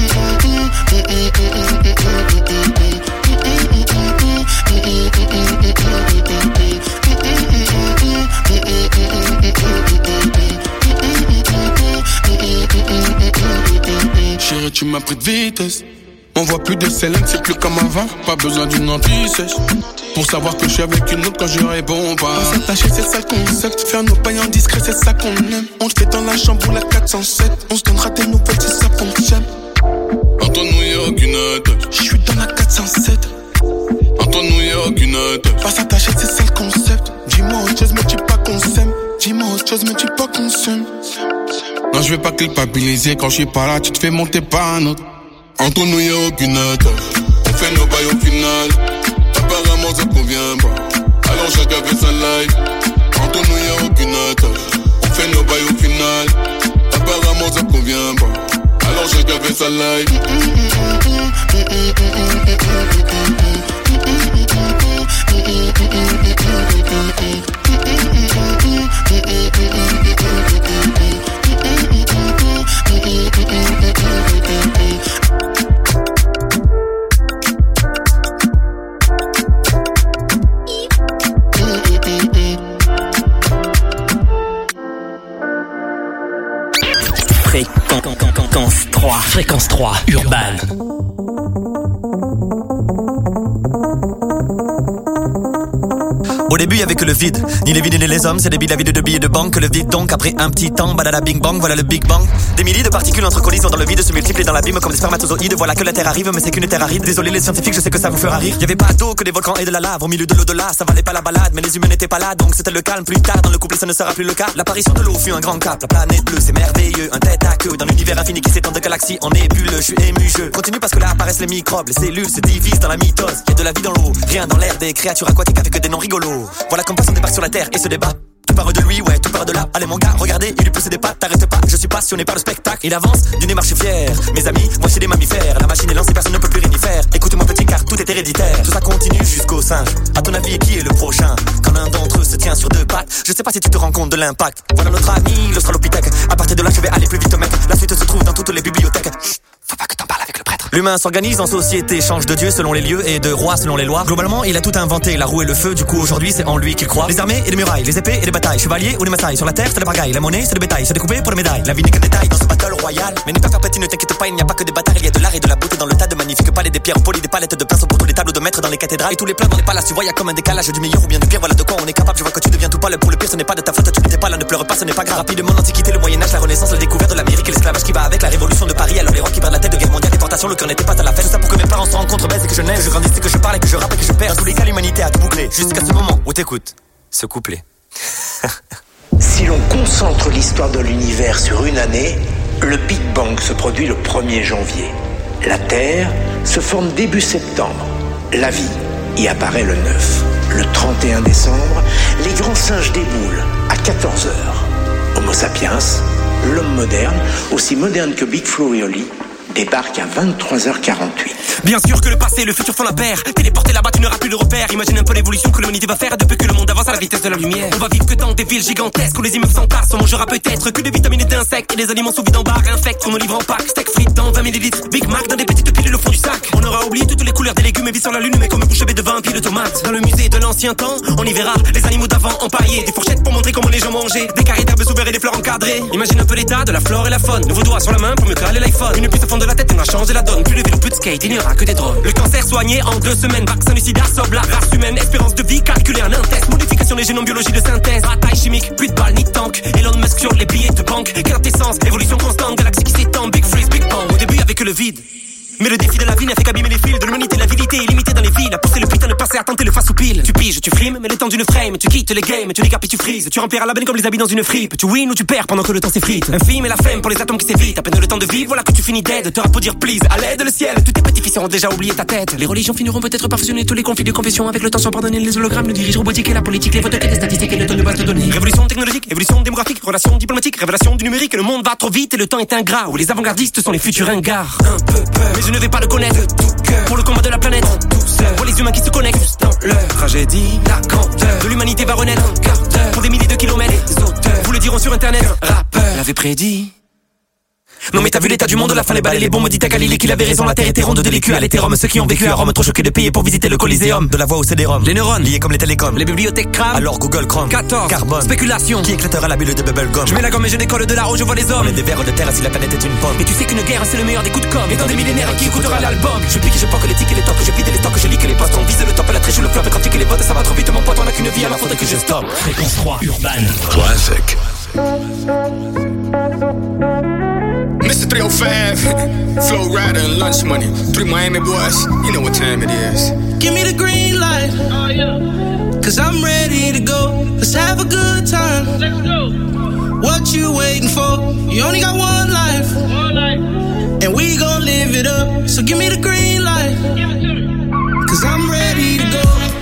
Chérie, tu m'as pris de vitesse. On voit plus de Célène, c'est plus comme avant. Pas besoin d'une anti-sèche pour savoir que je suis avec une autre quand je réponds pas. On s'attacher, c'est ça le concept. Faire nos pailles en discret, c'est ça qu'on aime. On le fait dans la chambre ou la quatre cent sept. On se donnera des nouvelles si ça fonctionne. Entre nous y'a aucune attache. Je suis dans la quatre cent sept. Entre nous y'a aucune attache. Pas s'attacher, c'est ça le concept. Dis-moi autre chose, mais dis pas qu'on s'aime. Dis-moi autre chose, mais dis pas qu'on s'aime. Non, je vais pas culpabiliser quand je suis pas là, tu te fais monter par un autre. Entre nous, y'a aucune attaque. On fait nos bails au final. Apparemment, ça convient pas. Alors chacun fait sa life. Entre nous, y'a aucune attaque. On fait nos bails au final. Apparemment, ça convient pas. Alors chacun fait sa life. Fréquence trois, Fréquence trois, Urban. Au début, il y avait que le vide. Ni les vides ni les hommes, c'est des billes, la vide de billets de banque. Que le vide donc, après un petit temps, badada bing bang, voilà le big bang. Des milliers de particules entrecolisent dans le vide, se multiplient dans l'abîme comme des spermatozoïdes. Voilà que la Terre arrive, mais c'est qu'une terre aride. Désolé les scientifiques, je sais que ça vous fera rire. Il y avait pas d'eau, que des volcans et de la lave. Au milieu de l'au-delà, ça valait pas la balade, mais les humains n'étaient pas là, donc c'était le calme. Plus tard, dans le couple, ça ne sera plus le cas. L'apparition de l'eau fut un grand cap. La planète bleue, c'est merveilleux. Un tête à queue dans l'univers infini qui s'étend de galaxies en nébuleux. Je suis ému, je continue parce que là apparaissent les microbes. Les cellules se divisent dans la mitose. Il y a de la vie dans l'eau, rien dans l'air, des créatures aquatiques avec des noms rigolos. Voilà comme passe on débarque sur la terre et se débat. Tout part de lui, ouais, tout part de là. Allez mon gars, regardez, il lui pousse des pattes, t'arrêtes pas. Je suis passionné par le spectacle. Il avance d'une démarche fière. Mes amis, moi j'ai des mammifères. La machine est lancée, personne ne peut plus rien y faire. Écoute-moi petit car tout est héréditaire. Tout ça continue jusqu'au singe. À ton avis, qui est le prochain? Quand l'un d'entre eux se tient sur deux pattes, je sais pas si tu te rends compte de l'impact. Voilà notre ami, l'Australopithèque. À partir de là, je vais aller plus vite mec. La suite se trouve dans toutes les bibliothèques. Chut, faut pas que t'en parles avec le prêtre. L'humain s'organise en société, change de dieu selon les lieux et de roi selon les lois. Globalement, il a tout inventé, la roue et le feu. Du coup, aujourd'hui, c'est en lui qu'il croit. Les armées et les murailles, les épées et les batailles, chevaliers ou les masailles. Sur la terre, c'est le bagaille. La monnaie, c'est le bétail. C'est découpé pour les médailles. La vie n'est qu'un détail dans ce battle royal. Mais n'aie pas faire petit, ne t'inquiète pas, il n'y a pas que des bâtards. Il y a de l'art et de la beauté dans le tas de magnifiques palais, des pierres polies, des palettes de pinceaux pour tous les tableaux de maîtres dans les cathédrales. Et tous les plats dans les palaces, tu vois, y a comme un décalage du meilleur ou bien du pire. Voilà de quoi on est capable. Je vois que tu deviens tout pâle. Pour le pire, ce n'est pas de ta faute, tu n'étais pas là, ne pleure pas, ce n'est pas grave. Rapidement, l'Antiquité, le Moyen-Âge, la Renaissance, la découverte de l'Amérique et l'esclavage qui va avec la révolution de Paris. Alors les rois qui perdent la tête de guerre mondiale, les tentations, le cœur n'était pas à la fête. Tout ça pour que mes parents se rencontrent, baisse et que je naisse, que je grandisse, que je parle et que je rappe et que je perds. Dans tous les cas, l'humanité a tout bouclé. Jusqu'à ce moment où t'écoutes ce couplet. Si l'on concentre l'histoire de l'univers sur une année, le Big Bang se produit le premier janvier. La Terre se forme début septembre. La vie y apparaît le neuf. Le trente et un décembre, les grands singes déboulent à quatorze heures. Homo sapiens, l'homme moderne, aussi moderne que Big Flo et Oli, débarque à vingt-trois heures quarante-huit. Bien sûr que le passé et le futur font la paire. Téléporté là-bas, tu n'auras plus de repères. Imagine un peu l'évolution que l'humanité va faire depuis que le monde avance à la vitesse de la lumière. On va vivre que dans des villes gigantesques où les immeubles s'entassent. On mangera peut-être que des vitamines et d'insectes. Et des aliments sous vide en barre infects. On nos livres en pack, steak frites dans vingt millilitres. Big Mac dans des petites piles au fond du sac. On aura oublié toutes les couleurs des légumes et vit sur la lune. Mais comme une bouche bée devant un pied de tomates. Dans le musée de l'ancien temps, on y verra les animaux d'avant empaillés. Des fourchettes pour montrer comment les gens mangeaient. Des carrés d'herbes ouverts et des fleurs encadrées. Imagine un peu l'état de la flore et la faune. Nouveau doigt sur la main pour mieux caler l'iPhone. Une puce au fond de la tête, on a changé la donne. Plus de vélo, plus de skate, il n'y aura que des drones. Le cancer soigné en deux semaines. Vaccin du sida sauve la race humaine. Espérance de vie calculée en un test. Modification des génomes, biologie de synthèse. Bataille chimique, plus de balles ni de tank. Elon Musk sur les billets de banque. Quintessence, évolution constante. Galaxie qui s'étend. Big freeze, big bang. Au début, avec le vide. Mais le défi de la vie n'a fait qu'abîmer les fils de l'humanité. L'avidité illimitée dans les villes. A poussé le putain de passer à tenter le face au pile. Tu piges, tu frimes, mais le temps d'une frame. Tu quittes les games, tu décapes et tu frises. Tu rempliras la benne comme les habits dans une fripe. Tu win ou tu perds pendant que le temps s'effrite. Un film et la flemme pour les atomes qui s'évitent. À peine le temps de vivre, voilà que tu finis dead. Te pour dire please, à l'aide le ciel. Tous tes petits fils auront déjà oublié ta tête. Les religions finiront peut-être par fusionner tous les conflits de confession. Avec le temps sans pardonner les hologrammes, le dirige robotique et la politique, les votes et les statistiques et le temps de base de données. Révolution technologique, évolution démographique, relations diplomatiques, révélation du numérique. Le monde va trop vite et le temps est ingrat. Où les avant-gardistes sont les futurs ringards. Un peu peur, mais je ne vais pas le connaître. Tout cœur, pour le combat de la planète, tout seul. Pour les humains qui se connectent, juste dans leur tragédie, la grandeur de l'humanité va renaître. Un quart d'heure, pour des milliers de kilomètres. Les auteurs vous le diront sur internet. Un rappeur l'avait prédit. Non mais t'as vu l'état du monde, la fin les balles et les bombes. Dit à Galilée qu'il avait raison, la terre était ronde. De l'écu à l'été Rome, ceux qui ont vécu à Rome, trop choqués de payer pour visiter le Coliseum. De la voix au C D-ROM, les neurones liés comme les télécoms, les bibliothèques crament. Alors Google Chrome, quatorze, carbone, spéculation, qui éclatera la bulle de bubblegum. Je mets la gomme et je décolle de là où je vois les hommes. On est des vers de terre si la planète est une pomme. Et tu sais qu'une guerre c'est le meilleur des coups de com'. Et dans des millénaires qui écoutera l'album. Je pique et je poque les tics et les tocs, je vide les stocks, je lis que les postes. On vise le top, la triche ou le flop. Et quand tu que les votes ça va trop vite mon pote, on a qu'une vie alors faudrait que je stoppe. Fréquence trois, Urban. Classic. Mister three oh five, Flow Rider and Lunch Money. Three Miami boys, you know what time it is. Give me the green light. Oh, yeah. Cause I'm ready to go. Let's have a good time. Let's go. What you waiting for? You only got one life. One life. And we gon' live it up. So give me the green light. Give it to me. Cause I'm ready to go.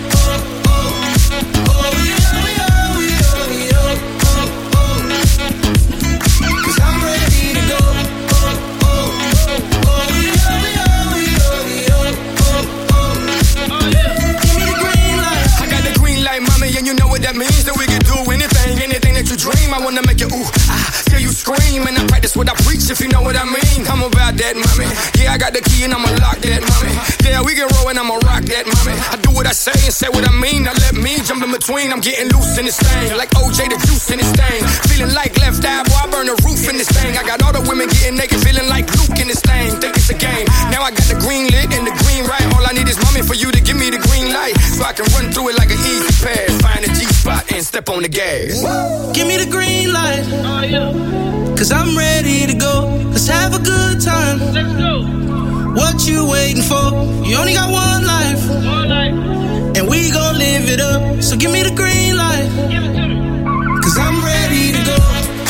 That means that we can do anything, anything that you dream. I wanna make you ooh, ah, hear you scream. And I practice what I preach, if you know what I mean. I'm about that, mommy. Yeah, I got the key and I'ma lock that, mommy. Yeah, we can roll and I'ma rock that, mommy. I do what I say and say what I mean. Now let me jump in between. I'm getting loose in this thing, like O J the juice in this thing. Feeling like left eye, boy, I burn the roof in this thing. I got all the women getting naked, feeling like Luke in this thing. Think it's a game. Now I got the green lit and the green right. All I need is mommy for you to give me the green light, so I can run through it like an easy pass. Find a G spot and step on the gas. Give me the green light. Oh, yeah. Cause I'm ready to go. Let's have a good time. Let's go. What you waiting for? You only got one life. One life. And we gon' live it up. So give me the green light. Give it to me. Cause I'm ready to go.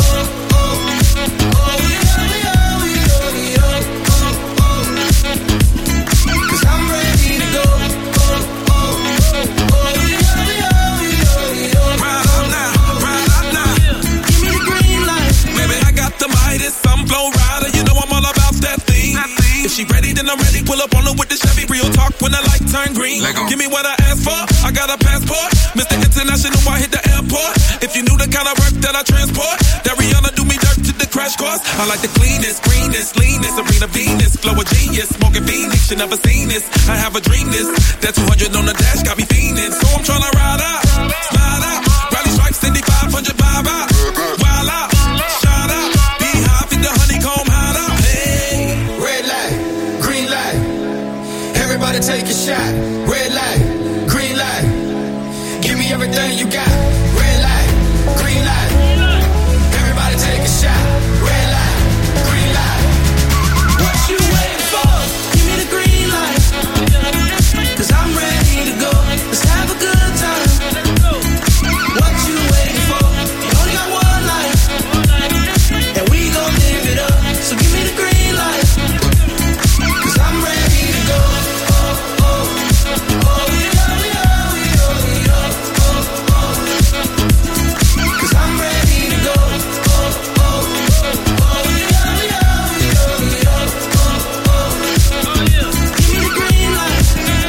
If she ready, then I'm ready. Pull up on her with the Chevy. Real talk when the light turn green. Give me what I asked for. I got a passport. Mister International, I hit the airport. If you knew the kind of work that I transport, that Rihanna do me dirt to the crash course. I like the cleanest, greenest, leanest, Serena Venus, flow a genius, smoking Phoenix. You never seen this. I have a dream this. That two hundred on the dash got me fiending. So I'm tryna ride out, slide out, rally stripes, seventy-five hundred vibe out, wild out, shout out, be high, fit the honeycomb hide out. Hey, red light, green light, everybody take a shot. Red light, green light, give me everything you got. Red light, green light, everybody take a shot. Red light, green light, what you waiting for? Give me the green light, cause I'm ready to go. Let's have a good time. What you waiting for? You only got one life, and we gon' live it up. So give me the green light, cause I'm ready to go. Oh, oh, oh, yeah, yeah, yeah, yeah, oh, oh. Cause I'm ready to go. Oh, oh, oh, yeah, yeah, yeah, yeah, oh, oh. Give me the green light.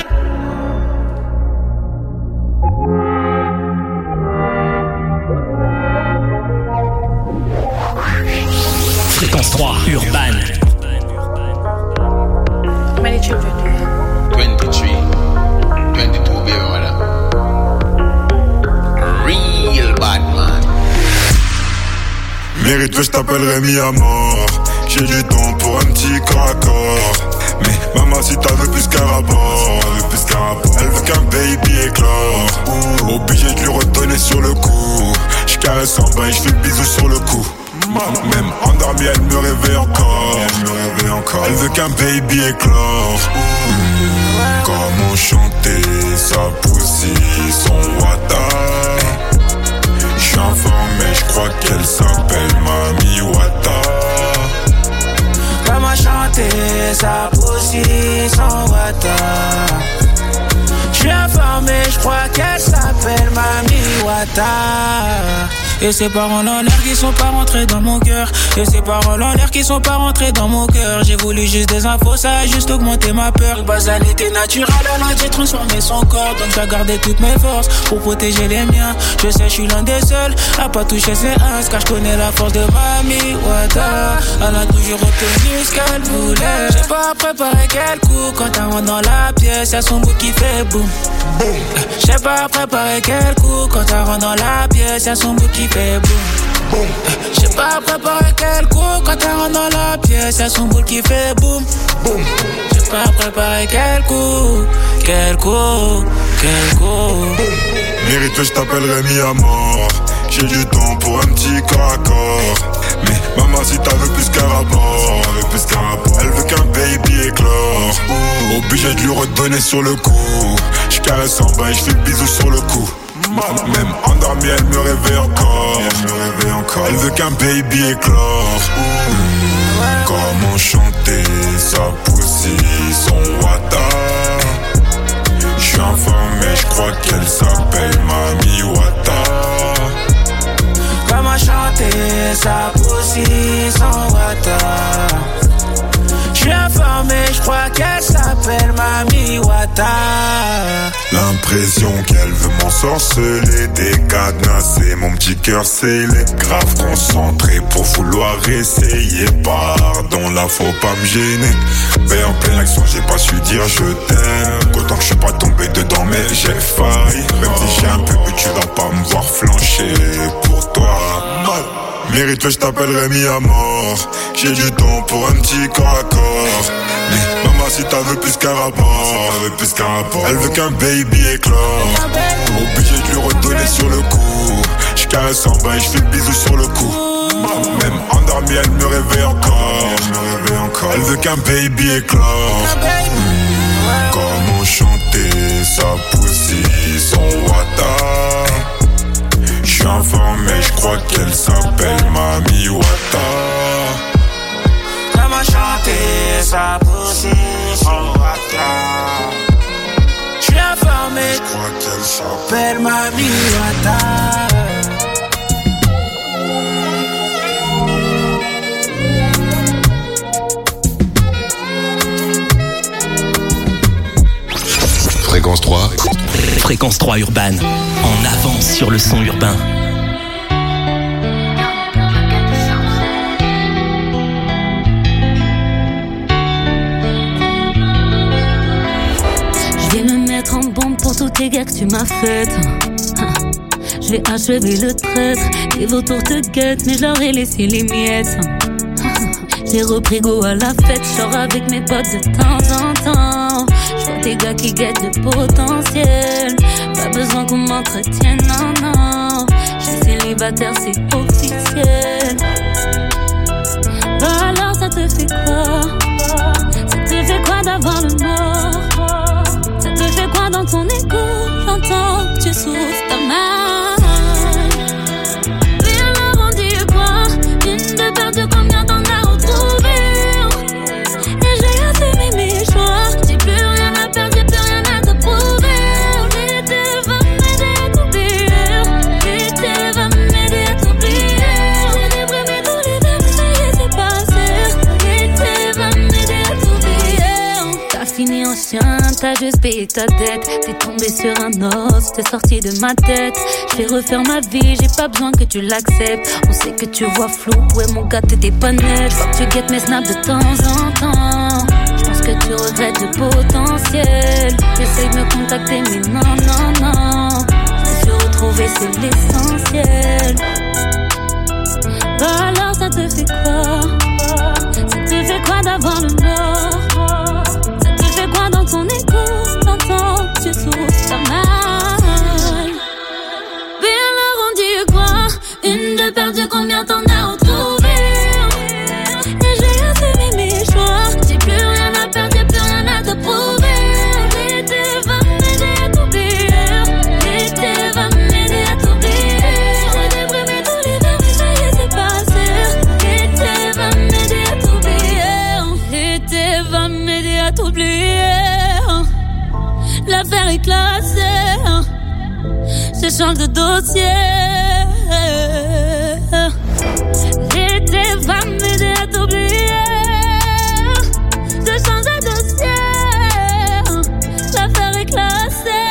Fréquence trois, Urban. How many children do you have? twenty-three. twenty-two, baby mother. Real bad man. Mérite, je t'appellerai mis à mort. J'ai du temps pour un petit corps à corps. Mais maman, si t'as veux plus qu'un rapport, elle veut plus qu'un rapport. Elle veut qu'un baby éclore. Obligé de lui redonner sur le coup. J'caresse en bas et j'fais le bisou sur le cou. Même endormie, elle me réveille encore. Elle me réveille encore. Elle veut qu'un baby éclore. Mmh. Comment chanter sa poussie, son wata. J'suis informé, j'crois qu'elle s'appelle Mami Wata. Comment chanter sa poussie, son wata. J'suis informé, j'crois qu'elle s'appelle Mami Wata. Et ses parents en l'air qui sont pas rentrés dans mon cœur. Et ses parents en l'air qui sont pas rentrés dans mon cœur. J'ai voulu juste des infos, ça a juste augmenté ma peur. Basalité naturelle, alors j'ai transformé son corps. Donc j'ai gardé toutes mes forces pour protéger les miens. Je sais, je suis l'un des seuls à pas toucher ses uns, car je connais la force de Mami Wata. Elle a toujours obtenu ce qu'elle voulait. J'ai pas préparé quel coup. Quand elle rentre dans la pièce, y'a son bout qui fait boum. J'ai pas préparé quel coup. Quand elle rentre dans la pièce, y'a son bout qui fait boum. J'ai pas préparé quel coup. Quand elle rentre dans la pièce, y'a son bout qui fait boum. J'ai pas préparé quel coup. Quel coup. Quel coup. Mérite, je t'appellerai mis à mort. J'ai du temps pour un petit corps à corps. Mais maman, si t'as veux plus qu'un rapport, elle veut plus qu'un rapport. Elle veut qu'un baby éclore. Obligé de lui redonner sur le coup. J'caresse en bas et j'fais le bisou sur le cou. Même endormie, elle me réveille encore. Elle me réveille encore. Elle veut qu'un baby éclore. Comment chanter sa poussie, son wata. J'suis informé, j'crois qu'elle s'appelle Mami Wata. Comment chanter sa poussie, son wata. J'suis informé, j'crois qu'elle s'appelle Mami Wata. L'impression qu'elle veut m'ensorceler, décadenasser mon petit cœur scellé. Grave concentré pour vouloir essayer. Pardon, là faut pas me gêner. Mais en pleine action j'ai pas su dire je t'aime. Qu'autant que je suis pas tombé dedans mais j'ai failli. Même si j'ai un peu bu tu vas pas me voir flancher pour toi. Mérite, je t'appellerai mi à mort. J'ai du temps pour un petit corps à corps. Mais maman si t'as veux plus qu'un rapport, elle veut plus qu'un rapport. Elle veut qu'un baby éclore. Obligé de lui redonner sur le coup. J'caresse en bas et j'fais le bisou sur le cou. Même endormie elle me réveille encore. Elle me réveille encore. Elle veut qu'un baby éclore. Comment chanter sa poussie, son wata. J'suis informé, j'crois qu'elle s'appelle Mami Wata. Comment chanter sa poussie, son wata. J'suis informé, j'crois qu'elle s'appelle Mami Wata. Fréquence trois. Fréquence trois urbaine. En avance sur le son urbain. Je vais me mettre en bombe pour tous tes gars que tu m'as faites. Je vais achever le traître. Les vautours te guettent, mais je leur ai laissé les miettes. J'ai repris go à la fête, je sors avec mes potes de temps en temps. Je vois des gars qui guettent le potentiel. Pas besoin qu'on m'entretienne, non, non. Je suis célibataire, c'est officiel. Bah alors ça te fait quoi? Ça te fait quoi d'avoir le mort? Ça te fait quoi dans ton écho? J'entends que tu souffres, t'as mal. Viens leur en dire quoi? Une de perdue, combien t'en as retrouvé? Et j'ai assez mis mes choix. J'ai plus rien à perdre, j'ai plus rien à te prouver. L'été va m'aider à t'oublier. L'été va m'aider à t'oublier. J'ai déprimé tous les verres, ça y est, c'est passé. L'été va m'aider à t'oublier. T'as fini en chien, t'as juste payé ta dette. T'es tombé sur un os, t'es sorti de ma tête. Je vais refaire ma vie, j'ai pas besoin que tu l'acceptes. On sait que tu vois flou, ouais mon gars t'étais pas net. J'vois que tu guettes mes snaps de temps en temps. J'pense que tu regrettes le potentiel. J'essaye de me contacter mais non, non, non. Je me suis retrouvée, c'est l'essentiel. Bah alors ça te fait quoi? Ça te fait quoi d'avoir le mort? Ça te fait quoi dans ton écho? T'entends, tu souffres, t'as mal. Viens leur en dire quoi? Une de perdue, combien t'en as retrouvé? Et j'ai assez mis mes choix. J'ai plus rien à perdre, j'ai plus rien à te prouver. L'été va m'aider à t'oublier. L'été va m'aider à t'oublier. J'ai déprimé tous les verres, mais ça y est, c'est passé. L'été va m'aider à t'oublier. L'été va m'aider à t'oublier. L'affaire est classée. Je change de dossier. L'été va m'aider à t'oublier. Je change de dossier. L'affaire est classée.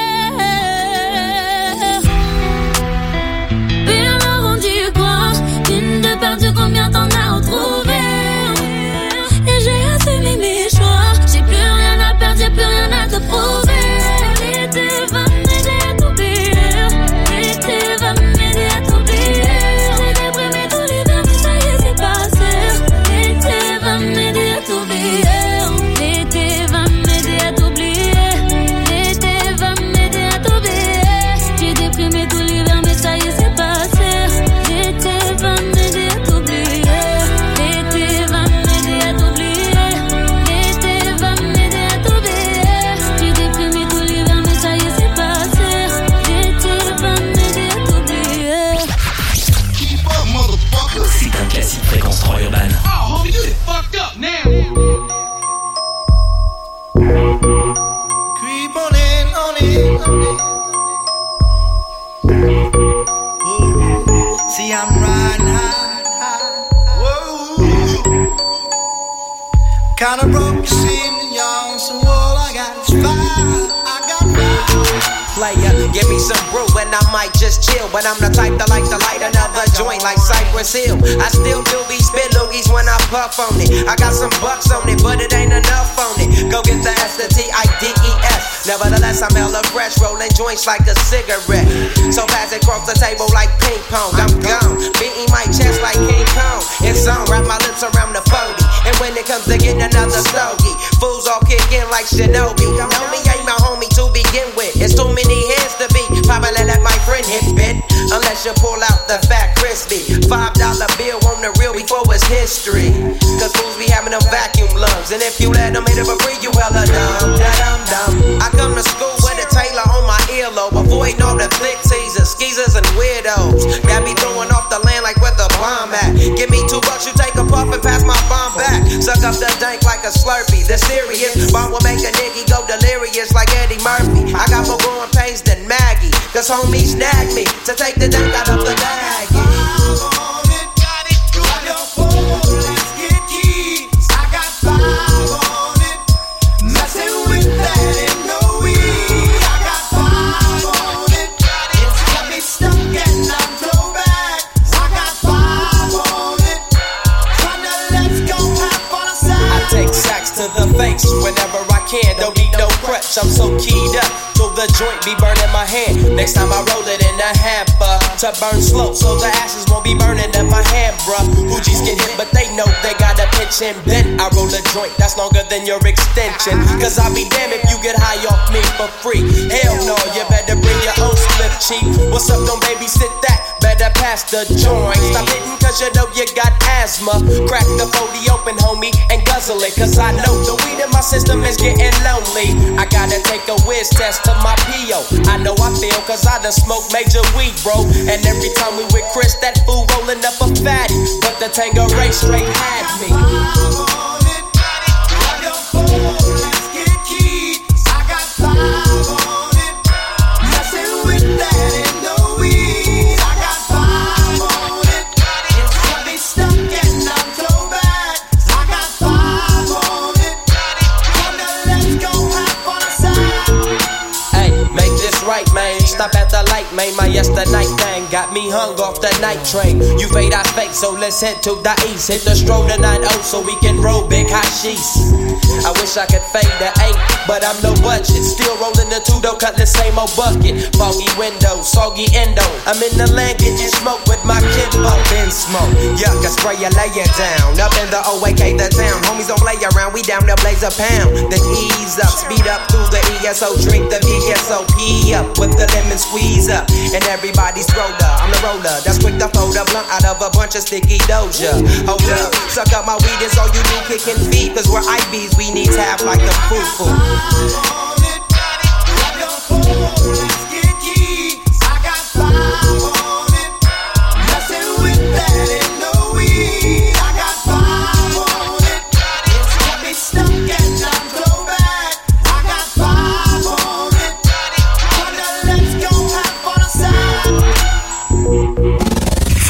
Viens leur en dire quoi? Une de perdue, combien t'en as retrouvé? Et j'ai assez mis mes choix. J'ai plus rien à perdre, j'ai plus rien à te prouver. L'été va m'aider à t'oublier. L'été va m'aider à t'oublier. Kinda broke, you see me, young, so all I got is fire. I got fire. Player, give me some brew and I might just chill. But I'm the type that like to light another joint like Cypress Hill. I still do be spit loogies when I puff on it. I got some bucks on it, but it ain't enough on it. Go get the S, the T, I, D, E, S. Nevertheless, I'm hella fresh, rolling joints like a cigarette. So pass it across the table like ping pong. I'm gone, beating my chest like King Kong. It's on, wrap my lips around the forty. And when it comes to getting another stogie, fools all kick in like Shinobi. Know me ain't my homie to begin with. It's too many hands to be. Probably let my friend hit bit. Unless you pull out the fat crispy. Five dollar bill on the real before it's history. Cause fools be having them vacuum lungs. And if you let them hit it for free, you hella dumb, dumb, dumb. I come to school with a tailor on my earlobe, avoiding all the thick teasers, skeezers, and weirdos. Got me throwing off the land like where the bomb at. Give me two bucks, you take a puff and pass my bomb back. Suck up the dank like a Slurpee. The serious bomb will make a nigga go delirious like Eddie Murphy. I got more growing pains than Maggie, cause homies snagged me to take the dank out of the bag. Whenever I can, don't need no crutch. I'm so keyed up till the joint be burning my hand. Next time I roll it in a hamper to burn slow, so the ashes won't be burning in my hand, bruh. Hoogies get hit, but they know they gotta pitch and bend. I roll a joint that's longer than your extension. Cause I'll be damned if you get high off me for free. Hell no, you better bring your own slip, cheap. What's up, don't babysit that? Better pass the joint. Stop hitting cause you know you got asthma. Crack the forty open, homie, and guzzle it. Cause I know the weed in my system is getting lonely. I gotta take a whiz test to my P O. I know I feel cause I done smoked major weed, bro. And every time we with Chris, that fool rolling up a fatty. But the Tangeray straight had me. Stop at the light, man, my yesterday thing got me hung off the night train. You fade, I fake, so let's head to the east. Hit the stroll to nine oh so we can roll big hot sheets. I wish I could fade the eight, but I'm no budget. Still rolling the two, though, cut the same old bucket. Foggy windows, soggy endo. I'm in the land, getting smoke with my kid. Up in smoke, yuck, I spray you, lay it down. Up in the O A K, the town. Homies don't play around, we down to blaze a pound. Then ease up, speed up through the E S O. Drink the V S O P up with the lemon squeeze up. And everybody's roller, I'm the roller. That's quick to fold a blunt out of a bunch of sticky doja. Hold up, suck up my weed, it's all you do, kicking feet. Cause we're I Bs, we need to have like a foo-foo. I got five on it. Messing with that.